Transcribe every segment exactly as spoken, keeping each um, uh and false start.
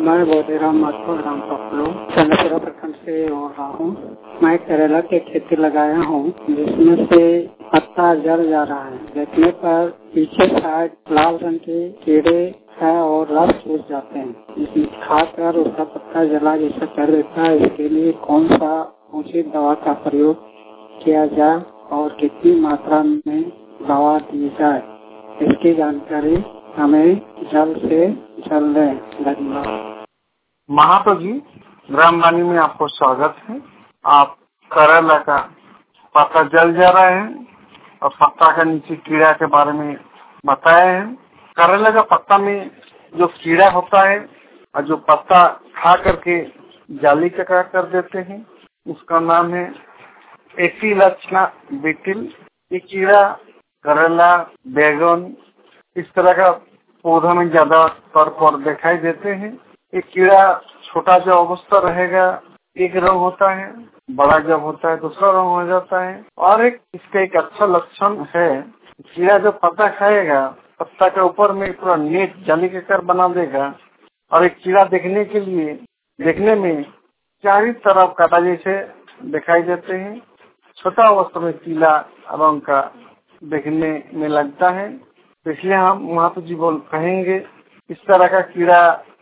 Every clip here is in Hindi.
मैं बोधेराम माथुर राम पकड़ो चंद्रपुरा प्रखंड से बोल रहा हूँ। मैं करेला की खेती लगाया हूँ जिसमें से पत्ता जल जा रहा है। देखने पर पीछे साइड लाल रंग के कीड़े है और रस चूस जाते हैं। इसमें खाकर उसका पत्ता जला जैसा कर देता है। इसके लिए कौन सा उचित दवा का प्रयोग किया जाए और कितनी मात्रा में दवा दी जाए, इसकी जानकारी हमें जल्द से जल्द दें। धन्यवाद। महातो जी, ग्रामवाणी में आपको स्वागत है। आप करेला का पत्ता जल जा रहा है और पत्ता का नीचे कीड़ा के बारे में बताया है। करेला का पत्ता में जो कीड़ा होता है और जो पत्ता खा करके जाली चक्रा कर देते हैं, उसका नाम है एफिलक्षणा बीटिल। ये कीड़ा करेला, बैगन इस तरह का पौधा में ज्यादा तौर पर दिखाई देते हैं। ये कीड़ा छोटा जो अवस्था रहेगा एक रंग होता है, बड़ा जब होता है दूसरा रंग हो जाता है। और एक इसका एक अच्छा लक्षण है, कीड़ा जो पत्ता खाएगा पत्ता के ऊपर में पूरा नेट जाली के कर बना देगा और एक कीड़ा देखने के लिए देखने में चारों तरफ काटा जैसे दिखाई देते हैं। छोटा अवस्था में पीला रंग का देखने में लगता है। इसलिए हम महातो जी बोल कहेंगे इस तरह का कीड़ा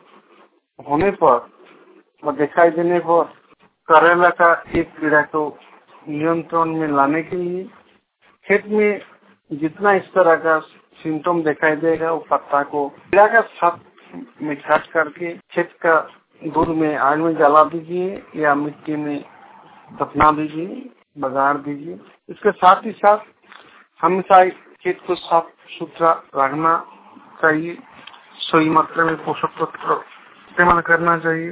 होने पर और दिखाई देने पर करेला का एक कीड़ा को नियंत्रण में लाने के लिए खेत में जितना इस तरह का सिम्टम दिखाई देगा वो पत्ता को कीड़ा का साथ में काट करके खेत का दूर में आग में जला दीजिए या मिट्टी में दफना दीजिए, बगाड़ दीजिए। इसके साथ ही साथ हमेशा खेत को साफ सुथरा रखना चाहिए। सही मात्रा में पोषक तत्व इस्तेमाल करना चाहिए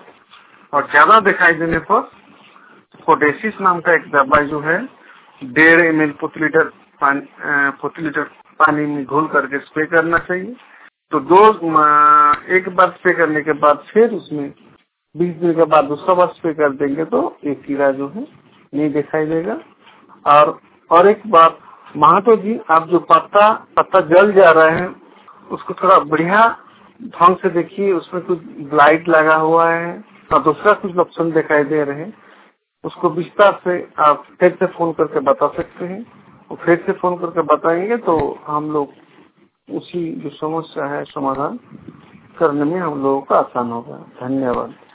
और ज्यादा दिखाई देने पर पोटेशियस नाम का एक दवा जो है डेढ़ एम एल प्रति लीटर पानी प्रति लीटर पानी में घोल करके स्प्रे करना चाहिए। तो दो एक बार स्प्रे करने के बाद फिर उसमें बीस दिन के बाद दूसरा बार स्प्रे कर देंगे तो एक कीड़ा जो है नहीं दिखाई देगा। और और एक बात महातो जी, आप जो पत्ता पत्ता जल जा रहा है उसको थोड़ा बढ़िया ढंग से देखिए, उसमें कुछ ब्लाइट लगा हुआ है और दूसरा कुछ लक्षण दिखाई दे रहे हैं। उसको विस्तार से आप फिर से फोन करके बता सकते हैं। और फिर से फोन करके बताएंगे तो हम लोग उसी जो समस्या है समाधान करने में हम लोगों का आसान होगा। धन्यवाद।